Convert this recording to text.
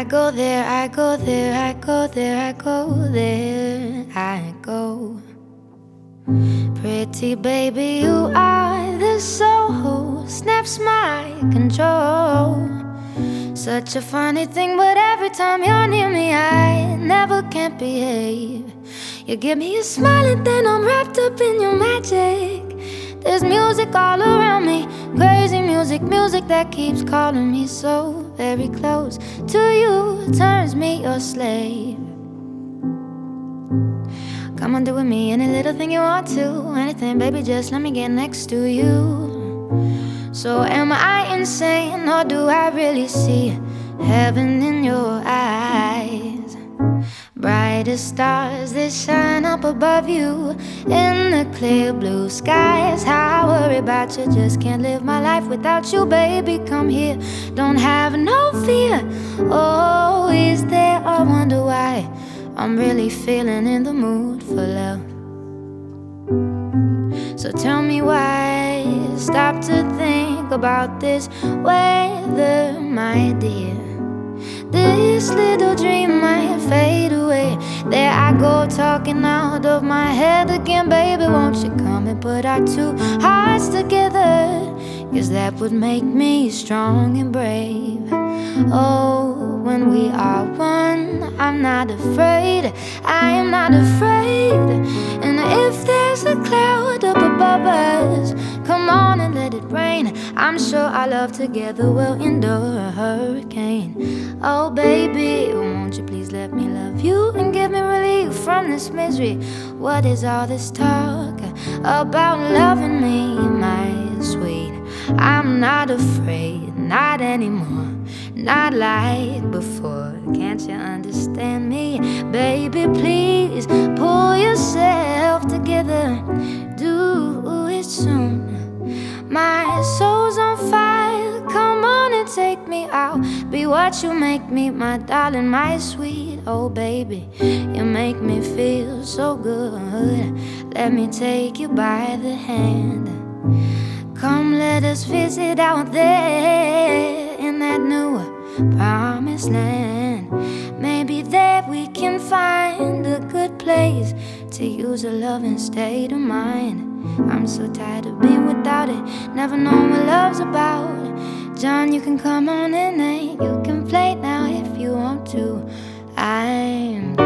I go there, I go there, I go there, I go there, I go. Pretty baby, you are the soul who snaps my control. Such a funny thing, but every time you're near me, I never can behave. You give me a smile and then I'm wrapped up in your magic. There's music all around me, crazy music, music that keeps calling me so very close to you, turns me your slave. Come on, do with me any little thing you want to, anything, baby, just let me get next to you. So am I insane, or do I really see heaven in your eyes? Bright as stars that shine up above you in the clear blue skies. How I worry about you, just can't live my life without you, baby. Come here, don't have no fear. Oh, is there? I wonder why I'm really feeling in the mood for love. So tell me why, stop to think about this weather, my dear. This little dream might fade away. There I go, talking out of my head again. Baby, won't you come and put our two hearts together? 'Cause that would make me strong and brave. Oh, when we are one, I'm not afraid, I am not afraid. And if there's a cloud up above us, come on and let it rain. I'm sure our love together will endure a hurricane. Oh baby, won't you please let me love you and give me relief from this misery? What is all this talk about loving me, my sweet? I'm not afraid, not anymore, not like before. Can't you understand me? Baby, please pull yourself together, do it soon. My soul's on fire, come on and take me out. Be what you make me, my darling, my sweet. Oh baby, you make me feel so good. Let me take you by the hand. Come, let us visit out there in that new promised land. Maybe there we can find a good place to use a loving state of mind. I'm so tired of being without it, never knowing what love's about. John, you can come on in and you can play now if you want to. I'm